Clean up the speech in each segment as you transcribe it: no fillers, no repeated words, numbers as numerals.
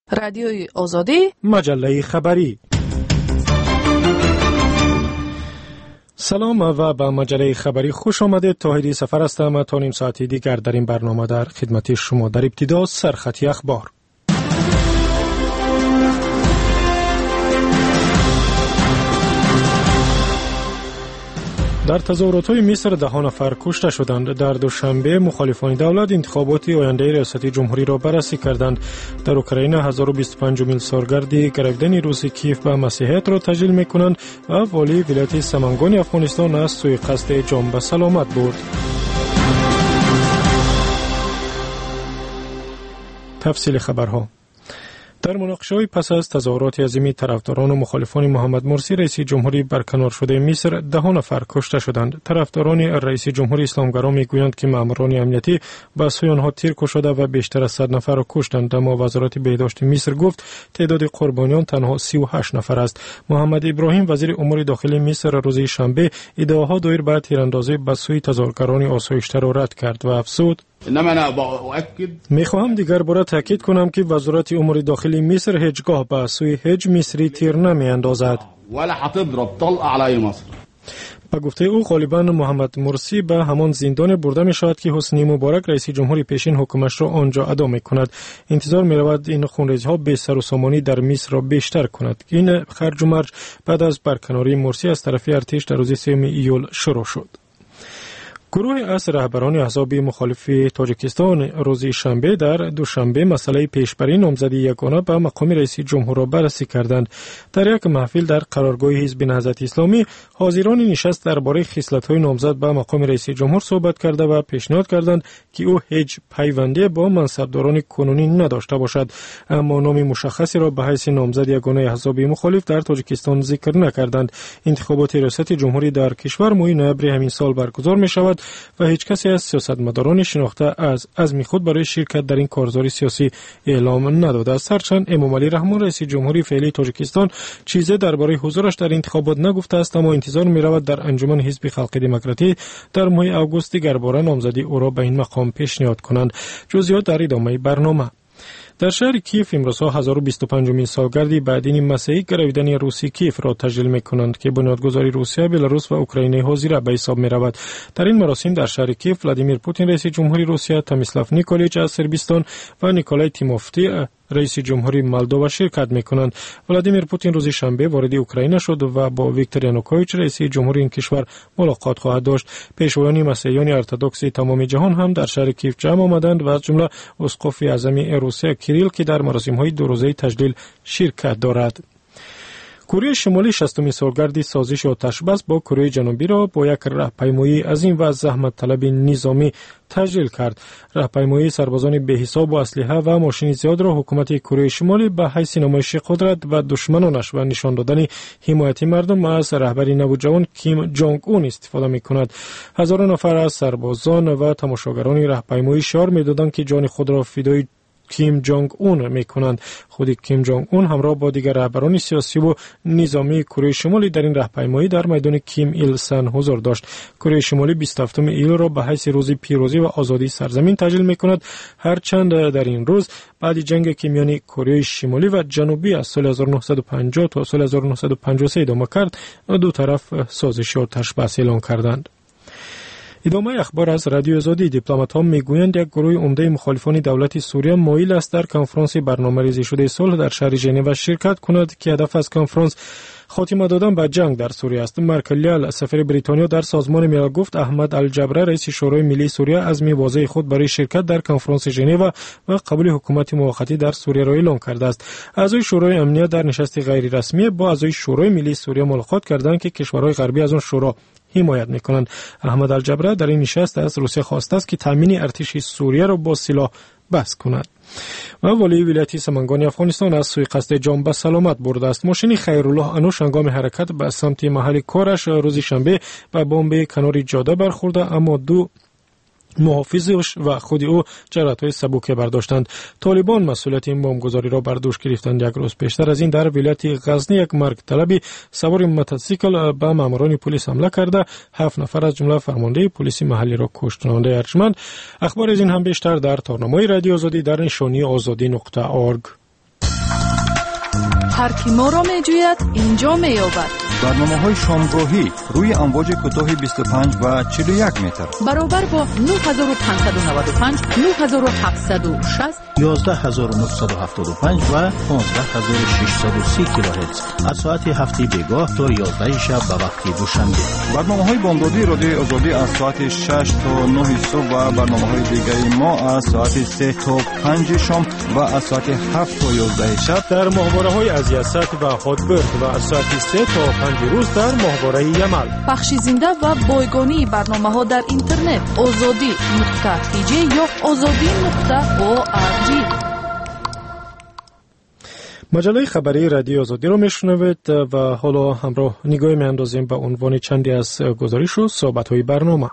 رادیوی آزادی، مجله خبری. سلام و به مجله خبری خوش آمدید. طاهری سفر هستم. تا نیم ساعتی دیگر در این برنامه در خدمت شما. در ابتدا سرخطی اخبار. در تظاهرات‌های مصر 10 نفر کشته شدند. در دوشنبه مخالفان دولت انتخابات آینده ریاست جمهوری را بررسی کردند. در اوکراین 1025مین سالگرد گرفتن روس کیف به مسیحیت را تجلیل می‌کنند و والی ولایت سمنگان افغانستان از سوی قصد جان به سلامت برد. تفصیل خبرها. در مناقشه‌های پس از تظاهرات عظیمی طرفداران و مخالفان محمد مرسی رئیس جمهوری برکنار شده مصر 10 نفر کشته شدند. طرفداران رئیس جمهوری اسلامگرا میگویند که ماموران امنیتی به سوی آنها تیر کشیده و بیشتر از 100 نفر را کشتند، اما وزارت بهداشت مصر گفت تعداد قربانیان تنها 38 نفر است. محمد ابراهیم وزیر امور داخلی مصر روز شنبه ادعاها دایر به تیراندازی به سوی تظاهرگران آسایش‌تر را رد کرد و افزود: میخواهم دیگر بار تاکید کنم که وزارت امور داخلی مصر هیچگاه به سوی هیچ مصری تیر نمیاندازد. با گفته او غالباً محمد مرسی به همان زندان برده می شود که حسنی مبارک رئیس جمهوری پیشین حکومتش را آنجا ادا می کند. انتظار می رود این خونریزی ها به سر و سامانی در مصر را بیشتر کند. این خرج و مرج بعد از برکناری مرسی از طرف ارتش در روز 3 ایول شروع شد. گروه از رهبران احزاب مخالف تاجیکستان روز شنبه در دوشنبه مسئله پیشبری نامزدی یگانه به مقام رئیس جمهور را بررسی کردند. در یک محفل در قرارگاه حزب نهضت اسلامی حاضران نشست درباره خصلت‌های نامزد به مقام رئیس جمهور صحبت کرده و پیشنهاد کردند که او هیچ پیوندی با منصبداران کنونی نداشته باشد، اما نام مشخصی را به حیث نامزد یگانه احزاب مخالف در تاجیکستان ذکر نکردند. انتخابات ریاست جمهوری در کشور ماه نوامبر همین سال برگزار می شود و هیچ کسی از سیاستمداران شناخته از عزم خود برای شرکت در این کارزار سیاسی اعلام نداده است. هرچند امامعلی رحمان رئیس جمهوری فعلی تاجیکستان چیزی درباره حضورش در انتخابات نگفته است، اما انتظار می‌رود در انجمن حزب خلق دموکراتی در ماه آگوست دیگر بار نامزدی او را به این مقام پیشنهاد کنند. جزئیات در ادامه برنامه. در شهر کیف امروزها 1025مین سالگرد بعدین مسیحی گرویدن روسی کیف را تجلیل می‌کنند که بنیادگذاری روسیه، بلاروس و اوکراین حاضر به حساب می‌رود. در این مراسم در شهر کیف ولادیمیر پوتین رئیس جمهوری روسیه، تامیسلاو نیکولیچ از صربستان و نیکولای تیموفتی رئیس جمهوری مولدووا شرکت می‌کنند. ولادیمیر پوتین روز شنبه وارد اوکراین شد و با ویکتور یانوکوویچ رئیس جمهوری این کشور ملاقات خواهد داشت. پیشوایان مسیحیان ارتدوکس تمام جهان هم در شهر کیف جمع آمدند و از جمله اسقف اعظم روسیه کیریل که در مراسم‌های دو روزه تجلیل شرکت دارد. کره شمالی 60مین سالگرد سازش آتشبس با کره جنوبی را با یک راهپیمایی عظیم و زحمت طلب نظامی تجلیل کرد. راهپیمایی سربازان بی‌حساب و اسلحه و ماشین زیاد را حکومت کره شمالی به حیث نمایش قدرت و دشمنانش و نشان دادن حمایت مردم از رهبر نوجوان کیم جونگ اون استفاده می‌کند. هزاران نفر از سربازان و تماشاگران راهپیمایی شعار می‌دادند که جان خود را فدای کیم جونگ اون میکنند. خود کیم جونگ اون همراه با دیگر رهبران سیاسی و نظامی کره شمالی در این راهپیمایی در میدان کیم ایل سن حضور داشت. کره شمالی 27 ایل را به حیث روز پیروزی و آزادی سرزمین تجلیل میکند، هرچند در این روز بعد جنگ که میان کره شمالی و جنوبی از سال 1950 تا سال 1953 ادامه کرد، دو طرف سازش آتش‌بس اعلان کردند. ادامه اخبار از رادیو آزادی. دیپلمات‌ها میگویند یک گروه عمده مخالفان دولت سوریه مایل است در کنفرانس برنامه‌ریزی شده صلح در شهر ژنو شرکت کند که هدف از کنفرانس خاتمه دادن به جنگ در سوریه است. مارک لیال سفیر بریتانیا در سازمان ملل گفت احمد الجبره رئیس شورای ملی سوریه عزم واضح خود برای شرکت در کنفرانس ژنو و قبول حکومت موقتی در سوریه را اعلام کرده است. اعضای شورای امنیت در نشست غیر رسمی با اعضای شورای ملی سوریه ملاقات کردند که کشورهای غربی از آن شورا حمایت میکنند. احمد الجبره در این نشست از روسیه خواسته است که تامین ارتش سوریه را با سلاح بس کند. و والی ولایت سمنگان افغانستان از سوی قصد جان به سلامت برده است. ماشین خیرالله انوش هنگام حرکت به سمت محل کارش روز شنبه به بمب کنار جاده برخورده، اما دو محافظش و خود او جراحت‌های سبک برداشتند. طالبان مسئولیت این بمبگذاری را بر دوش گرفتند. یک روز پیشتر از این در ولایت غزنی یک مرگ طلبی سوار موتورسیکل به ماموران پلیس حمله کرده 7 نفر از جمله فرمانده پلیس محلی را کشت. نماینده ارجمند اخبار از این هم بیشتر در تارنامه رادیو آزادی در نشانی azadi.org. هر کی ما را می‌جوید اینجا می‌یابد. برنامه‌های شامگاهی روی امواج کوتاه 25 و 41 متر برابر با 9595 9760 11975 و 15630 کیلوهرتز از ساعت هفته بیگاه تا 11 شب به وقت دوشنبه. برنامه‌های بامدادی رادیو آزادی از ساعت 6 تا 9 صبح و برنامه‌های دیگری ما از ساعت 3 تا 5 شام و از ساعت 7 تا 11 شب در ماهواره‌های از یاست و هاتبرد و از ساعت 3 تا 5 روز در ماهواره یمل. پخش زنده و بایگانی برنامه‌ها در اینترنت azadi.tj یا azadi.org. مجله خبری رادیو آزادی را میشنوید و حالا همراه نگاهی میاندازیم به عنوان چندی از گزارش و صحبت‌های برنامه.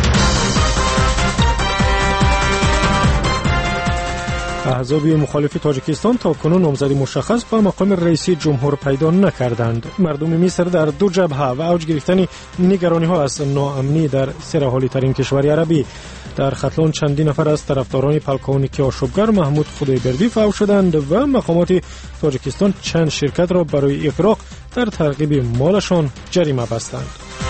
احزاب مخالف تاجیکستان تا کنون نامزدی مشخص به مقام رئیس جمهور پیدا نکردند. مردم مصر در دو جبهه و اوج گرفتن نگرانی‌ها از ناامنی در سرحالی ترین کشور عربی. در ختلان چندین نفر از طرفداران پلکانیکی آشوبگر محمود خدایبردی فوت شدند و مقامات تاجیکستان چند شرکت را برای اغراق در ترغیب مالشان جریمه بستند.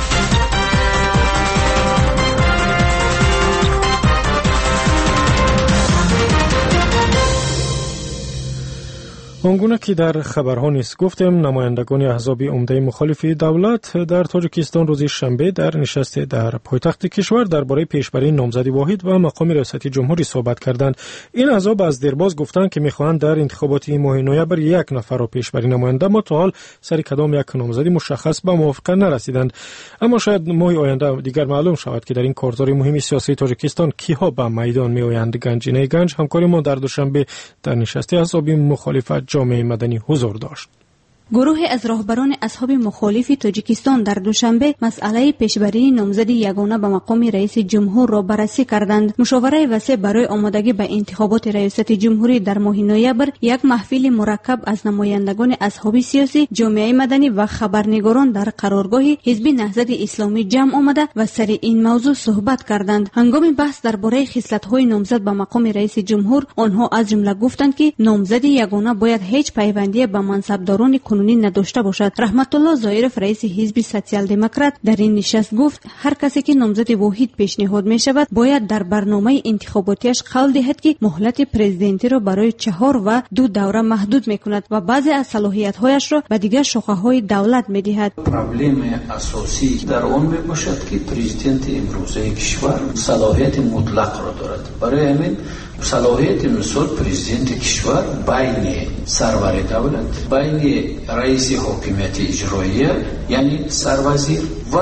آنگونه که در خبرها نیست گفتیم، نمایندگان احزاب عمده مخالف دولت در تاجیکستان روز شنبه در نشست در پایتخت کشور درباره پیشبری نامزدی واحد و مقام ریاست جمهوری صحبت کردند. این احزاب از دیرباز گفتند که می‌خواهند در انتخابات ماه نوامبر یک نفر را پیشبری نمایند، اما تا حال سر کدام یک نامزدی مشخص به موافقت نرسیدند. اما شاید ماه آینده دیگر معلوم شود که در این کارزار مهم سیاسی تاجیکستان کیها به میدان میآیند. گنجینه گنج همکار ما در دوشنبه در نشست احزاب مخالف جامعه مدنی حضور داشت. گروهی از راهبران اصحاب مخالف تاجیکستان در دوشنبه مسئله پیشبری نامزد یگانه به مقام رئیس جمهور را بررسی کردند. مشاوره وسیع برای آمادگی به انتخابات ریاست جمهوری در ماه نوامبر یک محفل مرکب از نمایندگان اصحاب سیاسی، جامعه مدنی و خبرنگاران در قرارگاه حزب نهضت اسلامی جمع آمده و سر این موضوع صحبت کردند. هنگام بحث درباره خصلت‌های نامزد به مقام رئیس جمهور، آنها از جمله گفتند که نامزد یگانه باید هیچ پیوندی به منصبداران قانونی نداشته باشد. رحمت الله ظاهرف رئیس حزب سوسیال دموکرات در این نشست گفت هر کسی که نامزد واحد پیشنهاد می شود باید در برنامه انتخاباتیش قول دهد که مهلت پرزیدنتی را برای 4 و 2 دوره محدود می کند و بعضی از صلاحیت هایش را به دیگر شاخه های دولت می دهد. پرابلم اساسی در آن می باشد که پرزیدنت امروزه کشور صلاحیت مطلق را دارد. برای همین صلاحیت مثل پرزیدنت کشور بین سرور دولت، بین رئیس حکومت اجراییه یعنی سروزیر و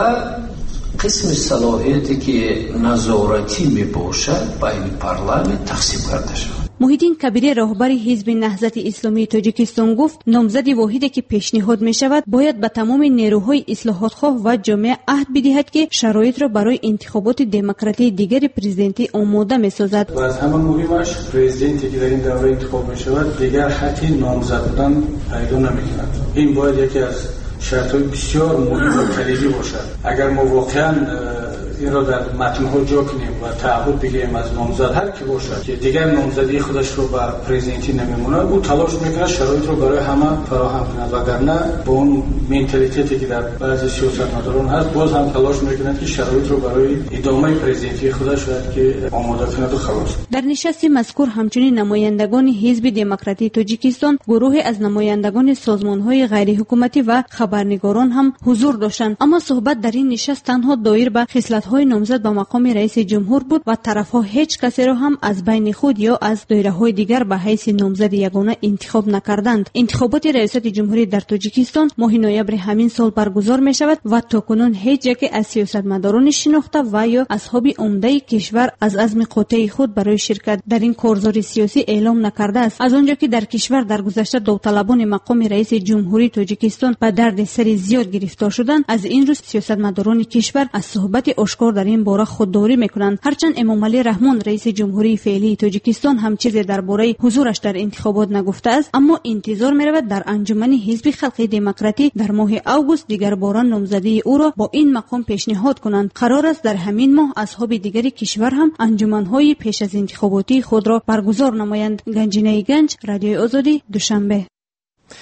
قسم صلاحیتی که نظارتی می باشد بین پارلمان تقسیم کرده شود. محیدین کبیری راهبر حزب نهضت اسلامی تاجیکستان گفت نامزد واحدی که پیشنهاد می شود باید به تمام نیروهای اصلاحات خواه و جامعه عهد بدهد که شرایط را برای انتخابات دموکراتی دیگر پرزیدنتی آماده می سازد. و از همه مهمش پرزیدنتی که در این دوره انتخاب می شود دیگر حتی نامزد بودن پیدا نمی کند. این باید یکی از شرط‌های بسیار مهم و کلیدی باشد. اگر ما واقعا این را در متن‌ها جا کنیم و تعهد بگیریم از نامزد هر کی باشد که دیگر نامزدی خودش رو به پرزیدنتی نمیمونه، او تلاش میکنه شرایط رو برای همه فراهم کند، وگرنه با اون منتالیتی که در بعضی سیاستمداران هست باز هم تلاش میکنند که شرایط رو برای ادامه پرزیدنتی خودش که آماده کند و خلاص. در نشست مذکور همچنین نمایندگان حزب دموکراتی تاجیکستان، گروهی از نمایندگان سازمان‌های غیر حکومتی و خبرنگاران هم حضور داشتند. اما صحبت در این نشست تنها دایر به خصلت‌های نامزد به مقام رئیس جمهور بود و طرف‌ها هیچ کسی را هم از بین خود یا از دایره‌های دیگر به حیث نامزد یگانه انتخاب نکردند. انتخابات ریاست جمهوری در تاجیکستان ماه نوامبر همین سال برگزار می‌شود و تاکنون هیچ یک از سیاستمداران شناخته و یا اصحاب عمده کشور از عزم قاطع خود برای شرکت در این کارزار سیاسی اعلام نکرده است. از آنجا که در کشور در گذشته داوطلبان مقام رئیس جمهوری تاجیکستان به درد سر زیاد گرفتار شدند، از این روز سیاستمداران کشور از صحبت آشکار در این باره خودداری میکنند. هرچند امام علی رحمان رئیس جمهوری فعلی تاجیکستان هم چیزی درباره حضورش در انتخابات نگفته است، اما انتظار میرود در انجمن حزب خلق دموکراتی در ماه اوگوست دیگر بار نامزدی او را با این مقام پیشنهاد کنند. قرار است در همین ماه اصحاب دیگری کشور هم انجمن‌های پیش از انتخاباتی خود را برگزار نمایند. گنجینه گنج، رادیو آزادی، دوشنبه.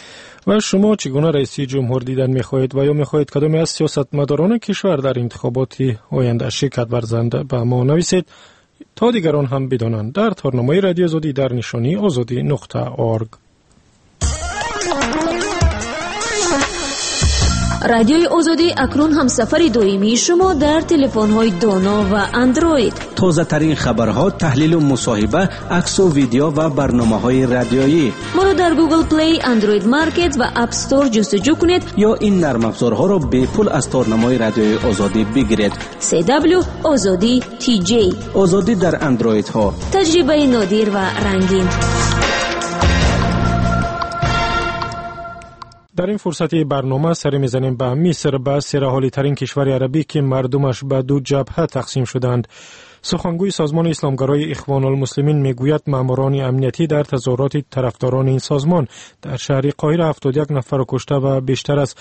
و شما چگونه رئیس جمهور دیدن می‌خواهید و یا می‌خواهید کدام از سیاستمداران کشور در انتخابات آینده شرکت ورزند به ما نویسید تا دیگران هم بدانند. در تارنامه رادیو آزادی در نشانی azadi.org. رادیوی آزادی اکنون هم سفر دائمی شما در تلفن‌های دانا و اندروید. تازه ترین خبرها، تحلیل و مصاحبه، عکس و ویدیو و برنامه‌های رادیویی. ما را در گوگل پلی، اندروید مارکت و اپ استور جستجو کنید یا این نرم افزارها را به پول از تارنمای رادیوی آزادی بگیرید. CW آزادی TJ. آزادی در اندروید ها. تجربه نادر و رنگین. در این فرصتی برنامه سر میزنیم به مصر، به سرحالی ترین کشور عربی که مردمش به دو جبهه تقسیم شدند. سخنگوی سازمان اسلامگرای اخوان المسلمین میگوید ماموران امنیتی در تظاهرات طرفداران این سازمان در شهر قاهره 71 نفر را کشته و بیشتر از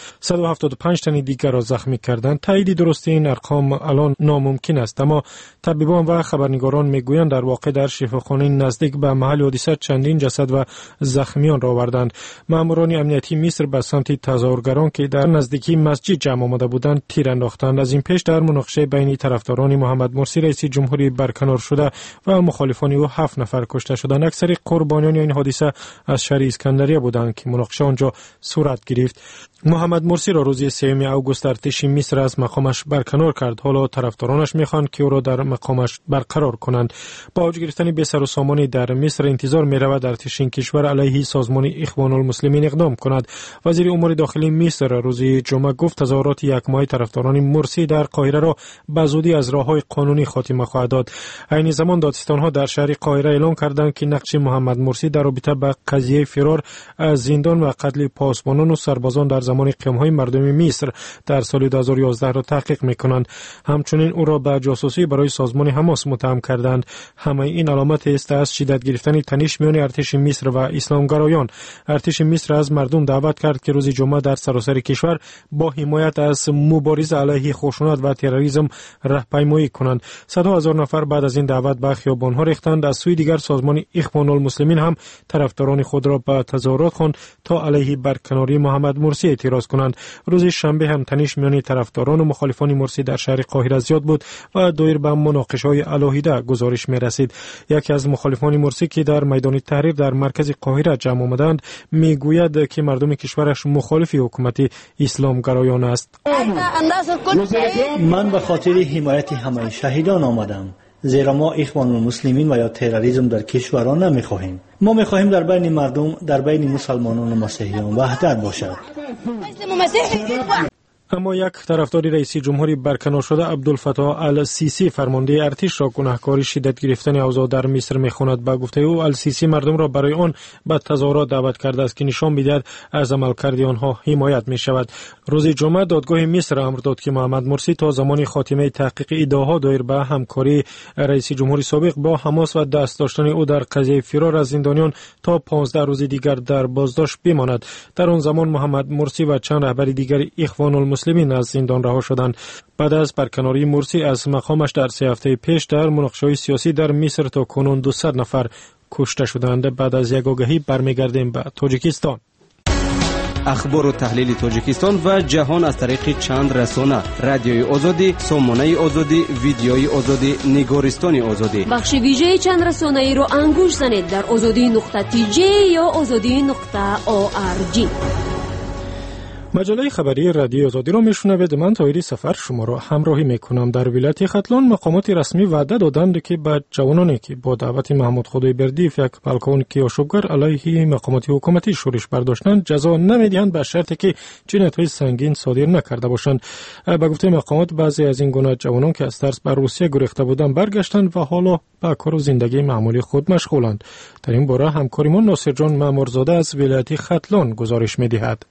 175 تن دیگر را زخمی کردند. تایید درستی این ارقام الان ناممکن است، اما طبیبان و خبرنگاران میگویند در واقع در شفاخانه نزدیک به محل حادثه چندین جسد و زخمیان را آوردند. ماموران امنیتی مصر به سمت تظاهرگران که در نزدیکی مسجد جمع آمده بودند تیر انداختند. از این پیش در مناقشه بین طرفداران محمد مرسی رئیس جمهوری برکنار شده و مخالفان او 7 نفر کشته شدند. اکثر قربانیان این حادثه از شهر اسکندریه بودند که مناقشه آنجا صورت گرفت. محمد مرسی را روز 3 آگوست ارتش مصر از مقامش برکنار کرد. حالا طرفدارانش میخوان که او را در مقامش برقرار کنند. با اوج گرفتن بی سر و سامانی در مصر انتظار میرود ارتش این کشور علیه سازمان اخوان المسلمین اقدام کند. وزیر امور داخلی مصر روز جمعه گفت تظاهرات یک ماهه طرفداران مرسی در قاهره را به زودی از راههای قانونی خاتمه خواهد داد. این زمان دادستان‌ها در شهر قاهره اعلام کردند که نقش محمد مرسی در رابطه با قضیه فرار از زندان و قتل پاسبانان و سربازان در زمان قیام‌های مردم مصر در سال 2011 را تحقیق می‌کنند. همچنین او را به جاسوسی برای سازمان حماس متهم کردند. همه این علامت است از شدت گرفتن تنش میان ارتش مصر و اسلامگرایان. ارتش مصر از مردم دعوت کرد که روز جمعه در سراسر کشور با حمایت از مبارزه علیه خشونت و تروریسم راهپیمایی کنند. صدها هزار نفر بعد از این دعوت به خیابان‌ها ریختند. از سوی دیگر سازمان اخوان المسلمین هم طرفداران خود را به تظاهرات خواند تا علیه برکناری محمد مرسی اعتراض کنند. روز شنبه هم تنش میان طرفداران و مخالفان مرسی در شهر قاهره زیاد بود و دایر به مناقشه‌های علیحده گزارش می‌رسید. یکی از مخالفان مرسی که در میدان تحریر در مرکز قاهره جمع آمدند میگوید که مردم کشورش مخالف حکومت اسلامگرایان است. من به خاطر حمایت همه شهیدان آمدم، زیرا ما اخوان المسلمین و یا تروریسم در کشوران نمیخواهیم. ما میخواهیم در بین مردم، در بین مسلمانان و مسیحیان وحدت باشد. اما یک طرفدار رئیس جمهوری برکنار شده عبدالفتاح السیسی فرمانده ارتش را گناهکار شدت گرفتن اوضاع در مصر میخواند. با گفته او السیسی مردم را برای آن به تظاهرات دعوت کرده است که نشان میدهد از عملکرد آنها حمایت می شود. روز جمعه دادگاه مصر امر داد که محمد مرسی تا زمان خاتمه تحقیق ادعاها دایر به همکاری رئیس جمهوری سابق با حماس و دست داشتن او در قضیه فرار از زندانیان تا 15 روز دیگر در بازداشت بماند. در آن زمان محمد مرسی و چند رهبر دیگر اخوان المسلمین از زندان رها شدند. بعد از برکناری مرسی از مقامش در 3 هفته پیش در مناقشه‌های سیاسی در مصر تا کنون 200 نفر کشته شدند. بعد از یک آگهی برمیگردیم به تاجیکستان. اخبار و تحلیل تاجیکستان و جهان از طریق چند رسانه: رادیوی آزادی، سامانه آزادی، ویدیوی آزادی، نگارستان آزادی. بخش ویژه چند رسانه‌ای رو انگوش زنید در azadi.tj یا azadi.org. مجله خبری رادیو آزادی را میشنوید. من طاهری سفر شما را همراهی میکنم. در ولایت ختلان مقامات رسمی وعده دادند که به جوانانی که با دعوت محمود خدای بردیف یک بالکن کیاشوبگر علیه مقامات حکومتی شورش برداشتند جزا نمیدهند به شرطی که جنایت‌های سنگین صادر نکرده باشند. به گفته مقامات بعضی از این گونه جوانان که از ترس به روسیه گریخته بودند برگشتند و حالا به کار و زندگی معمولی خود مشغولند. در این باره همکارمان ناصر جان مامورزاده از ولایت ختلان گزارش میدهد.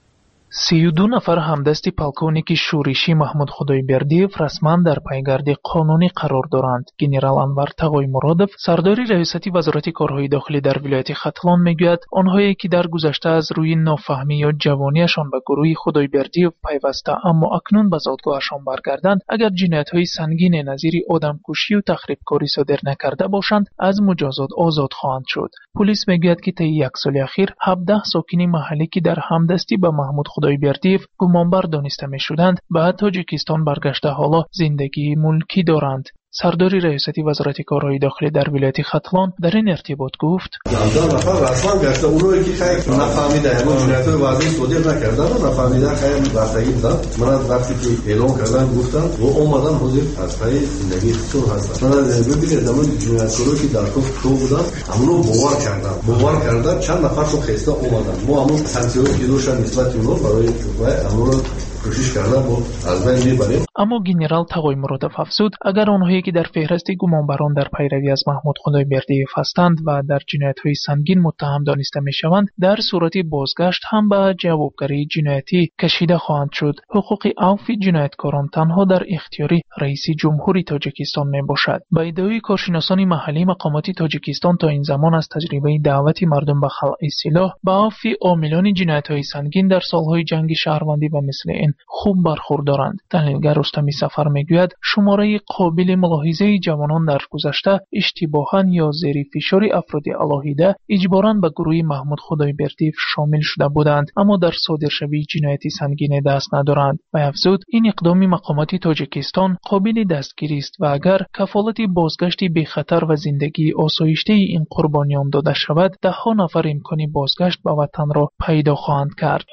32 نفر همدستی پالکونیکی شورشی محمود خدایبردیев رسما در پایگرد قانونی قرار دارند. گنرال انور تقوی‌مرادов سرداری ریاستی وزارت کارهای داخلی در ولایت ختلان میگوید آنهایی که در گذشته از روی نافهمی یا جوانیشان به گروه خدایبردیев پیوسته اما اکنون به زادگاهشان برگردند اگر جنایت‌های سنگین نظیر آدمکشی و تخریبکاری صادر نکرده باشند از مجازات آزاد خواهند شد. پلیس میگوید که طی یک سال اخیر 17 ساکن محلی که در همدستی به محمود خدایبردیев گمانبر دانسته می‌شدند به تاجیکستان برگشته حالا زندگی ملکی دارند. سرداری ریاستی وزارت کارهای داخلی در ولایت ختلان در این ارتباط گفت: رسما گشته اونایی که خیر نفهمیده همون جنایت‌های واضح صادر نکردن و نفهمیده خیر رفتگی بودن من از وقتی که اعلام کردن گفتم و اومدن حاضر از پای زندگی خودشون هستن. من از ببینید همون جنایتکارا که در کف تو بودن همونو باور کردن چند نفرشون خسته اومدن. ما همون سانکسیونی که داشتن نسبت اونها برای همون کوشش کردن با از بین میبریم. اما گنرال تقوی‌مرادov افزود اگر آنهایی که در فهرست گمانبران در پیروی از محمود خدایبردیев هستند و در جنایت‌های سنگین متهم دانسته میشوند در صورت بازگشت هم به جوابگری جنایتی کشیده خواهند شد. حقوق عفو جنایتکاران تنها در اختیار رئیس جمهوری تاجیکستان میباشد. به ادعای کارشناسان محلی مقامات تاجیکستان تا این زمان از تجربه دعوت مردم به خلع سلاح به عفو عاملان جنایت‌های سنگین در سالهای جنگ شهروندی و مثل این خوب برخوردارند. تحلیلگر رستمی سفر میگوید شماره قابل ملاحظه جوانان در گذشته اشتباهاً یا زیر فشار افراد علاهیده اجباراً به گروه محمود خدایبردیев شامل شده بودند اما در صادرشوی جنایتی سنگین دست ندارند. و افزود این اقدام مقامات تاجیکستان قابل دستگیری است و اگر کفالت بازگشت بی خطر و زندگی آسایشته این قربانیان داده شود ده‌ها نفر امکان بازگشت به وطن را پیدا خواهند کرد.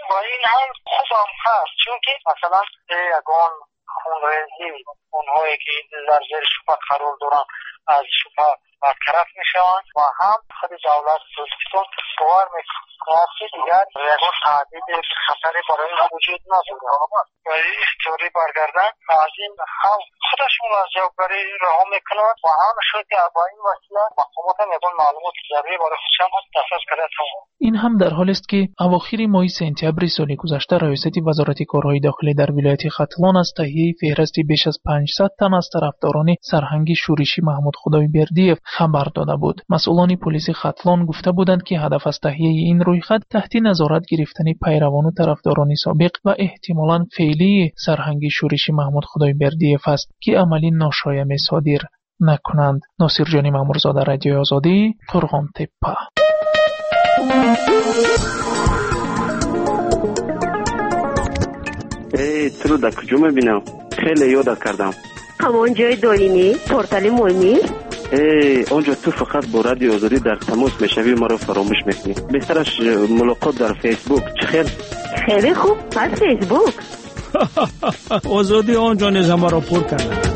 چون که مثلا یگان خونریزی اونهایی که در زیر شبهه قرار دارن از شبهه برطرف میشوند و هم خود دولت تاجیکستان باور میکنه که دیگر یگان تهدید خطری برای وجود نداره و اختیاری برگردن از این هم خودشون از جوابگری رها میکنند و هم شد که با این وسیله مقامات هم یگان معلومات ضروری برای خودشان دسترس کرده. این هم در حالی است که اواخر ماه سپتامبر سال گذشته ریاست وزارت کارهای داخلی در ولایت ختلان از تهیه فهرست بیش از 500 تن از طرفداران سرهنگ شورشی محمود خدایبردیев خبر داده بود. مسئولان پلیس ختلان گفته بودند که هدف از تهیه این رویخط تحت نظارت گرفتن پیروان و طرفداران سابق و احتمالاً فعلی سرهنگ شورشی محمود خدایبردیев است که عملی ناشایع صادر نکنند. ناصر جانی مامورزاده، رادیوی آزادی، قرغان تپه. تو رو در کجا میبینم؟ خیلی یاد کردم. همان جای دارینی؟ پورتال مهمی؟ اونجا تو فقط با رادیو آزادی در تماس میشوی ما رو فراموش میکنی. بهترش ملاقات در فیسبوک. خیلی خوب. از فیسبوک آزادی آنجا نیز ما را پر کرده.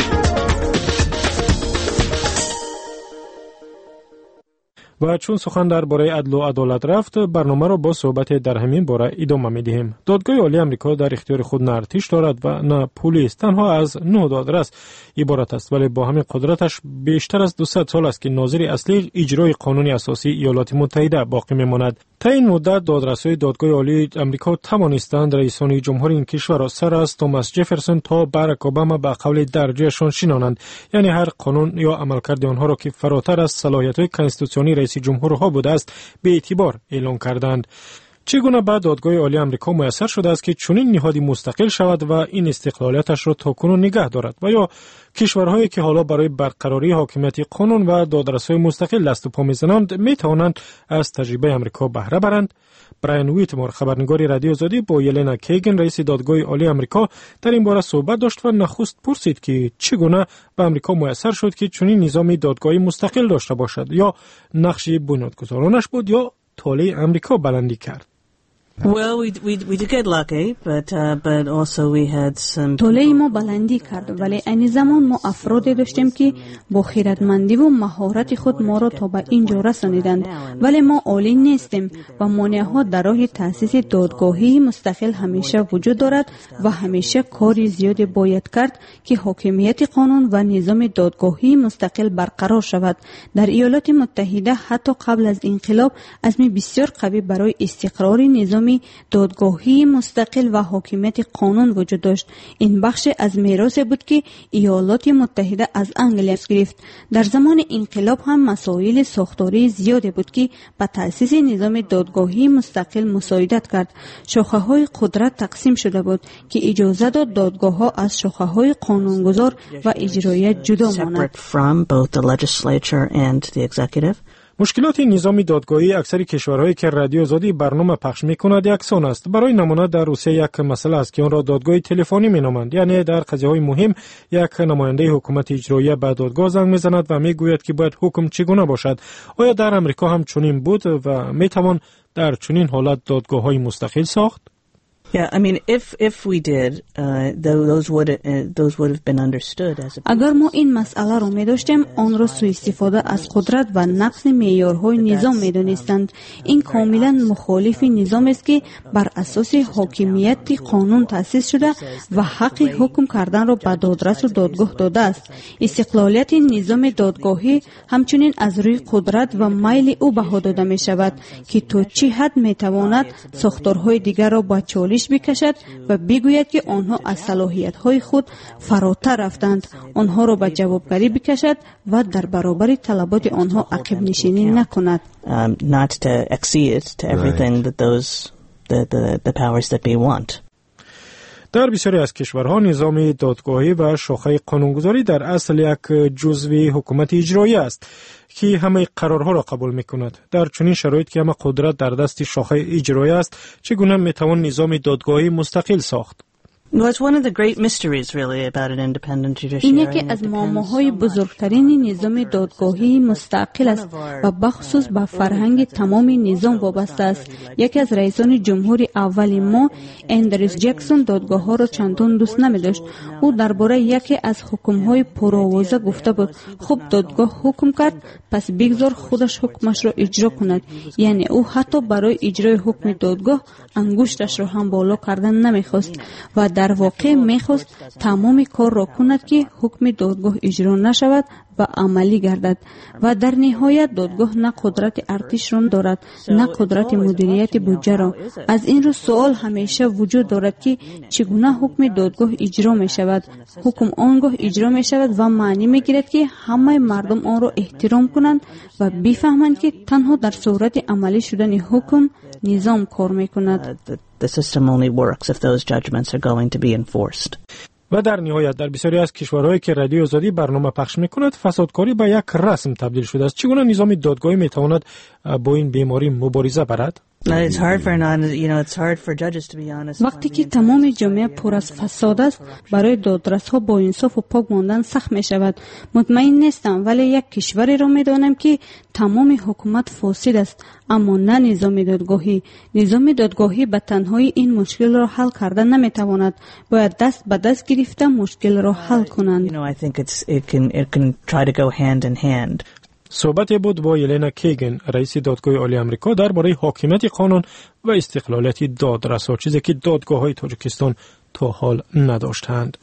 و چون سخن درباره عدل و عدالت رفت برنامه را با صحبت در همین باره ادامه می‌دهیم. دادگاه عالی آمریکا در اختیار خود نه ارتش دارد و نه پلیس، تنها از 9 دادرس عبارت است، ولی با همین قدرتش بیشتر از 200 سال است که ناظر اصلی اجرای قانون اساسی ایالات متحده باقی میماند. تا این مدت دادرس‌های دادگاه عالی آمریکا توانستند رئیسان جمهوری این کشور را سر از توماس جفرسون تا باراک اوباما به قول درجهشان شنانند، یعنی هر قانون یا عملکرد آنها را که فراتر از صلاحیت‌های کنستیتوسیونی رئیس جمهورها بوده است به اعتبار اعلام کردند. چگونه بعد دادگاه عالی آمریکا میسر شده است که چنین نهادی مستقل شود و این استقلالیتش را تاکنون نگه دارد و یا کشورهایی که حالا برای برقراری حاکمیت قانون و دادرس‌های مستقل دست و پا می‌زنند می‌توانند از تجربه آمریکا بهره برند؟ برایان ویتمور، خبرنگار رادیو آزادی، با یلنا کیگن رئیس دادگاه عالی آمریکا در این باره صحبت داشت و نخست پرسید که چگونه به آمریکا میسر شد که چنین نظام دادگاهی مستقل داشته باشد، یا نقش بنیادگذارانش بود یا طالع آمریکا بلندی کرد. Well, we did get lucky, but also we had some. طالع ما بلندی کرد، ولی این زمان ما افرادی داشتیم که با خیرتمندی و مهارت خود ما را تا به اینجا رسانیدند، ولی ما عالی نیستیم و مانع‌ها در راه تأسیس دادگاهی مستقل همیشه وجود دارد و همیشه کاری زیادی باید کرد که حاکمیت قانون و نظام دادگاهی مستقل برقرار شود. در ایالات متحده حتی قبل از انقلاب عزم بسیار قوی برای استقرار نظام نظام دادگاهی مستقل و حاکمیت قانون وجود داشت. این بخش از میراثی بود که ایالات متحده از انگلیس گرفت. در زمان انقلاب هم مسائل ساختاری زیادی بود که به تأسیس نظام دادگاهی مستقل مساعدت کرد. شاخه‌های قدرت تقسیم شده بود که اجازه داد دادگاه‌ها از شاخه‌های قانونگذار و اجرایی جدا مانند. مشکلات نظام دادگاهی اکثر کشورهایی که رادیو آزادی برنامه پخش می‌کند یکسان است. برای نمونه در روسیه یک مسئله است که آن را دادگاه تلفنی می‌نامند، یعنی در قضیه‌های مهم یک نماینده حکومت اجرایی به دادگاه زنگ می‌زند و می‌گوید که باید حکم چگونه باشد. آیا در امریکا هم چنین بود و می‌توان در چنین حالت دادگاه‌های مستقل ساخت؟ Yeah, I mean, if we did, those would have been understood as a. اگر ما این مسئله را می داشتیم، آن را سوء استفاده از قدرت و نقض معیارهای نظام می دانستند. این کاملا مخالف نظام است که بر اساس حاکمیت قانون تأسیس شده و حق حکم کردن را به دادرس و دادگاه داده است. استقلالیت نظام دادگاهی همچنین از روی قدرت و میل او بها داده می شود که تا چه حد می تواند ساختارهای دیگر را با چالش بکشد و بگوید که آنها از صلاحیت‌های خود فراتر رفتند، آنها را به جوابگری بکشد و در برابر طلبات آنها عقب نشینی نکند. Not to accede to everything that the powers that be want. در بسیاری از کشورها نظام دادگاهی و شاخه قانونگذاری در اصل یک جزو حکومت اجرایی است که همه قرارها را قبول می‌کند. در چنین شرایط که همه قدرت در دست شاخه اجرایی است، چگونه می‌توان نظام دادگاهی مستقل ساخت؟ Well, it's one of the great mysteries really about an independent judiciary. این یکی از معماهای بزرگترین نظام دادگاهی مستقل است و بخصوص به فرهنگ تمام نظام وابسته است. یکی از رئیسان جمهوری اول ما، اندریس جکسون، دادگاه‌ها را چندان دوست نمی‌داشت. او درباره یکی از حکم‌های پرآوازه گفته بود: خب دادگاه حکم کرد، پس بگذار خودش حکمش را اجرا کند. یعنی او حتی برای اجرای حکم دادگاه انگشتش را هم بالا کردن نمی‌خواست و در واقع می‌خواست تمام کار را کند که حکم دادگاه اجرا نشود و عملی گردد. و در نهایت دادگاه نه قدرت ارتش را دارد نه قدرت مدیریت بودجه را. از این رو سوال همیشه وجود دارد که چگونه حکم دادگاه اجرا می شود. حکم آنگاه اجرا می شود و معنی می گیرد که همه مردم آن را احترام کنند و بفهمند که تنها در صورت عملی شدن حکم نظام کار می کند. The system only works if those judgments are going to be enforced. و در نهایت در بسیاری از کشورهایی که رادیو آزادی برنامه پخش می‌کند فسادکاری به یک رسم تبدیل شده است. چگونه نظام دادگاهی می‌تواند با این بیماری مبارزه برد؟ وقتی که تمام جامعه پر از فساد است، برای دادرس‌ها با انصاف و پاک ماندن سخت می شود. مطمئن نیستم، ولی یک کشوری را می دانم که تمام حکومت فاسد است، اما نه نظام دادگاهی. نظام دادگاهی به تنهایی این مشکل را حل کردن نمی تواند. باید دست به دست گرفته مشکل را حل کنند. صحبت بود با یلنا کیگن، رئیس دادگاه عالی آمریکا، درباره حاکمیت قانون و استقلالیت دادرس‌ها، چیزی که دادگاه‌های تاجیکستان تا حال نداشتند.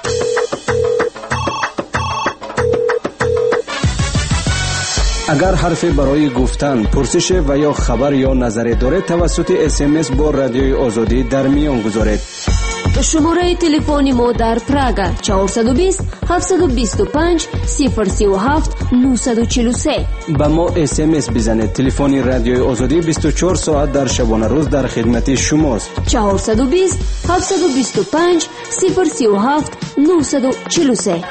اگر حرفی برای گفتن، پرسش و یا خبر یا نظری دارید توسط SMS با رادیوی آزادی در میان گذارید. شماره تلفن ما در پراگ 420 725 037 943. با ما SMS بزنید. تلفن رادیوی آزادی 24 ساعت در شبانه روز در خدمت شماست. 420 725 037 943.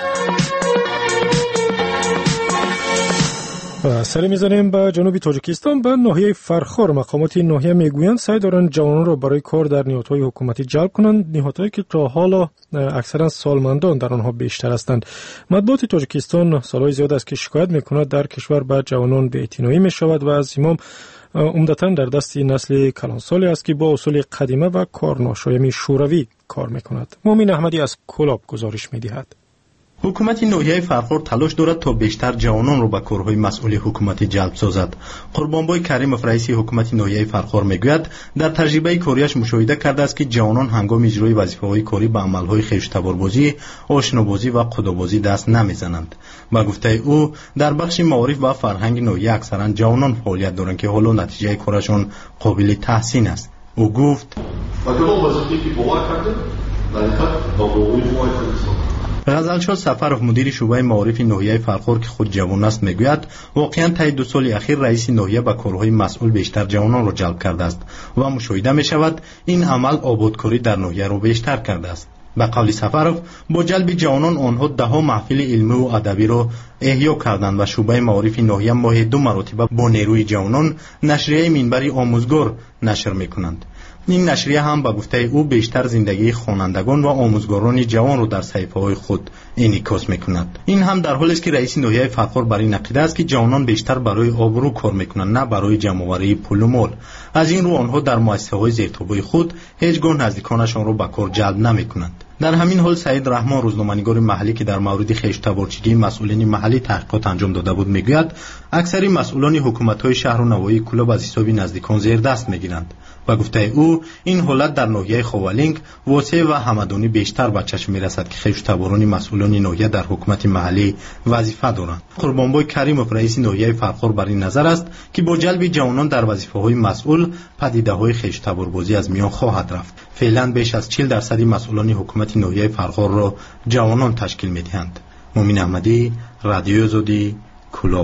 و سری می‌زنیم به جنوب تاجیکستان. به ناحیه فرخار مقامات ناحیه میگویند سعی دارند جوانان را برای کار در نهادهای حکومتی جلب کنند، نهادهایی که تا حالا اکثرا سالمندان در آنها بیشتر هستند. مطبوعات تاجیکستان سالهای زیاد است که شکایت می‌کند در کشور به جوانان بی‌اعتنایی می‌شود و از امام عمدتاً در دست نسل کلانسالی است که با اصول قدیمه و کارناشایمی شوروی کار می‌کند. مومین احمدی از کلاب گزارش می‌دهد. حکومت ناحیه فرخار تلاش دارد تا بیشتر جوانان را به کارهای مسئولی حکومتی جلب سازد. قربانبای کریمов رئیس حکومت ناحیه فرخار میگوید در تجربه کاریش مشاهده کرده است که جوانان هنگام اجرای وظیفه‌های کاری به عملهای خویشتباربازی، آشنابازی و خودآبازی دست نمیزنند. با گفته او در بخش معارف و فرهنگ ناحیه اکثرا جوانان فعالیت دارند که حالا نتیجه کارشان قابل تحسین است. او گفت غزلشاه سفرов مدیر شعبه معارف ناحیه فرخور که خود جوان است میگوید واقعا طی 2 سال اخیر رئیس ناحیه با کارهای مسئول بیشتر جوانان را جلب کرده است و مشاهده می شود این عمل آبادکاری در ناحیه را بیشتر کرده است. به قول سفرов با جلب جوانان آنها 10 محفل علمی و ادبی را احیا کردند و شعبه معارف ناحیه ماه 2 مرتبه با نیروی جوانان نشریه منبر آموزگار نشر میکنند. این نشریه هم به گفته او بیشتر زندگی خوانندگان و آموزگاران جوان را در صحیفه‌های خود انعکاس می‌کند. این هم در حالی است که رئیس ناحیه فرخور بر این عقیده است که جوانان بیشتر برای آبرو کار می‌کنند نه برای جمع‌آوری پول و مال. از این رو آنها در مؤسسه‌های زیرتابه خود هیچگاه نزدیکانشان را به کار جلب نمی‌کنند. در همین حال سعید رحمان روزنامه‌نگار محلی که در مورد خویشتبارچگی مسئولین محلی تحقیقات انجام داده بود میگوید اکثر مسئولان حکومت‌های شهر و نواحی کلاب از حساب نزدیکان زیر دست می‌گیرند و گفته او این حالت در ناحیه خوالینگ واسع و همدانی بیشتر به چشم می‌رسد که خویشتباران مسئولان ناحیه در حکومت محلی وظیفه دارند. قربانبای کریموف رئیس ناحیه فرخور بر این نظر است که با جلب جوانان در وظیفه‌های مسئول پدیده‌های خویشتباربازی از میان خواهد رفت. فعلا بیش از 40% مسئولان حکومت ناحیه فرخور را جوانان تشکیل می‌دهند. مومن احمدی، رادیو آزادی، کلاب.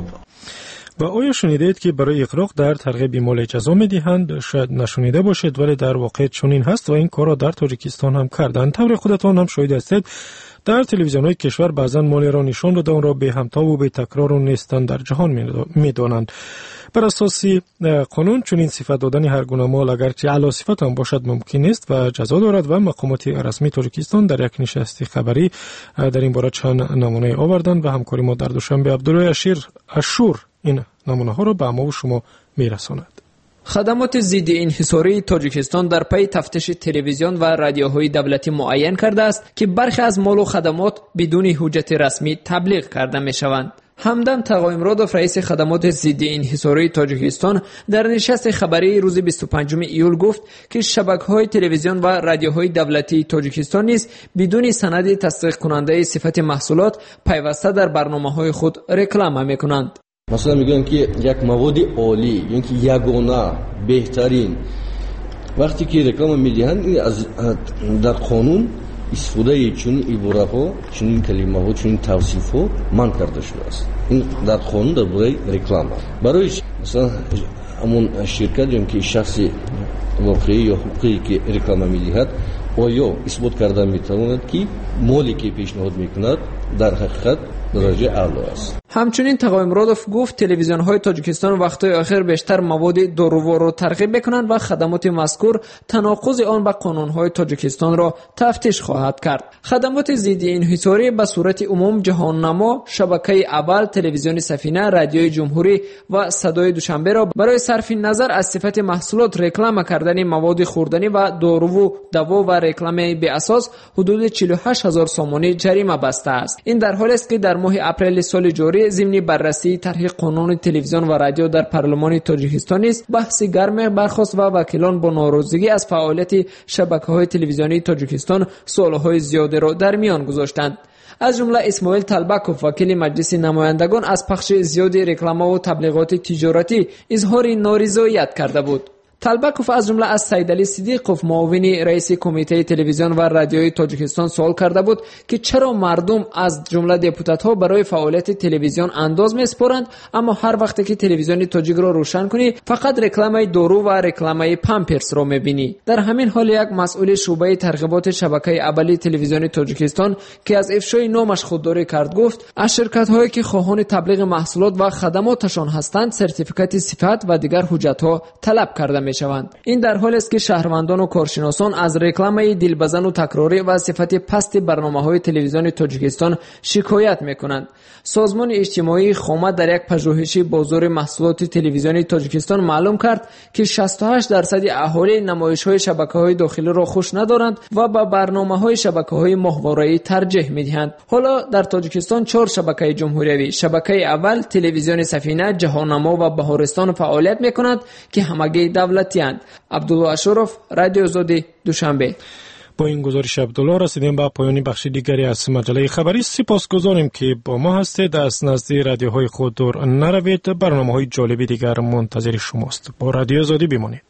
و آیا شنیدید که برای اغراق در ترغیب مال جزا می‌دهند؟ شاید نشنیده باشید ولی در واقع چنین هست و این کار را در تاجیکستان هم کردند. طور خودتان هم شاهد هستید در تلویزیون‌های کشور بعضا مال را نشان داده آن را به همتا و به تکرار و نیستن در جهان می‌دانند. بر اساس قانون چنین صفت دادن هر گونه مال اگرچه اعلی صفت هم باشد ممکن است و جزا دارد و مقامات رسمی تاجیکستان در یک نشست خبری در این باره چند نمونه آوردند و همکاری ما در دوشنبه عبدالله اشور این نمونه ها را به ما و شما میرساند. خدمات ضد انحصاری تاجیکستان در پی تفتیش تلویزیون و رادیوهای دولتی معین کرده است که برخی از مال و خدمات بدون حجت رسمی تبلیغ کرده می شوند. همدم تقایمرادوف رئیس خدمات ضد انحصاری تاجیکستان در نشست خبری روز 25 ایول گفت که شبکه‌های تلویزیون و رادیوهای دولتی تاجیکستان نیز بدون سند تصدیق کننده صفت محصولات پیوسته در برنامه‌های خود رکلام می‌کنند. مثلا میگن که یک مواد عالی یعنی که یگانه بهترین وقتی که رکلام میدهند از در قانون استفاده چون عبارت‌ها چون کلمه‌ها چون توصیف‌ها من کرده شده است. این در قانون در برای رکلام برای مثلا همون شرکت یعنی که شخص واقعی یا حقوقی که رکلام میدهد آیا اثبات کرده میتواند که مالی که پیشنهاد میکند در حقیقت درجه اعلی است. همچنین تقایمرادوف گفت تلویزیون‌های تاجیکستان وقت‌های آخر بیشتر مواد داروها را ترغیب می‌کنند و خدمات مذکور تناقض آن با قانون‌های تاجیکستان را تفتیش خواهد کرد. خدمات ضد انحصاری به صورت عموم جهان‌نما، شبکه اول، تلویزیون سفینه، رادیوی جمهوری و صدای دوشنبه را برای صرف نظر از صفت محصولات رکلام کردن مواد خوردنی و دارو و دوا و رکلام بی اساس حدود 48000 سومانی جریمه بسته است. این در حالی است که در ماه اپریل سال جاری ضمن بررسی طرح قانون تلویزیون و رادیو در پارلمان تاجیکستان است بحث گرم برخاست و وکیلان با ناراضگی از فعالیت شبکه‌های تلویزیونی تاجیکستان سوال‌های زیادی را در میان گذاشتند. از جمله اسماعیل طلبکوف وکیل مجلس نمایندگان از پخش زیاد رکلام و تبلیغات تجارتی اظهار نارضایت کرده بود. طلبکوف از جمله از سیدعلی صدیقوف معاون رئیس کمیته تلویزیون و رادیوی تاجیکستان سوال کرده بود که چرا مردم از جمله دپوتات‌ها برای فعالیت تلویزیون انداز می‌سپارند اما هر وقتی که تلویزیون تاجیک را روشن کنی فقط رکلام دارو و رکلام پامپرس را می‌بینی. در همین حال یک مسئول شعبه ترغیبات شبکه اولی تلویزیون تاجیکستان که از افشای نامش خودداری کرد گفت از شرکت‌هایی که خواهان تبلیغ محصولات و خدماتشان هستند سرتیفیکات صفت و دیگر حجت‌ها طلب کرده میشوند. این در حالی است که شهروندان و کارشناسان از رکلام دلبزن و تکراری و صفت پست برنامه‌های تلویزیون تاجیکستان شکایت میکنند. سازمان اجتماعی خومه در یک پژوهش بازار محصولات تلویزیونی تاجیکستان معلوم کرد که 68% اهالی نمایش‌های شبکه‌های داخلی را خوش ندارند و به برنامه‌های شبکه‌های ماهواره‌ای ترجیح میدهند. حالا در تاجیکستان 4 شبکه جمهوری، شبکه اول، تلویزیون سفینه، جهان‌نما و بهارستان فعالیت میکنند که همگی دولتی‌اند. عبدالله اشرف، رادیو آزادی، دوشنبه. با این گزارش عبدالله رسیدیم به پایان بخش دیگری از مجله خبری. سپاسگزاریم که با ما هستید. از نزد رادیوهای خود دور نروید. برنامه‌های جالب دیگر منتظر شماست. با رادیو آزادی بمانید.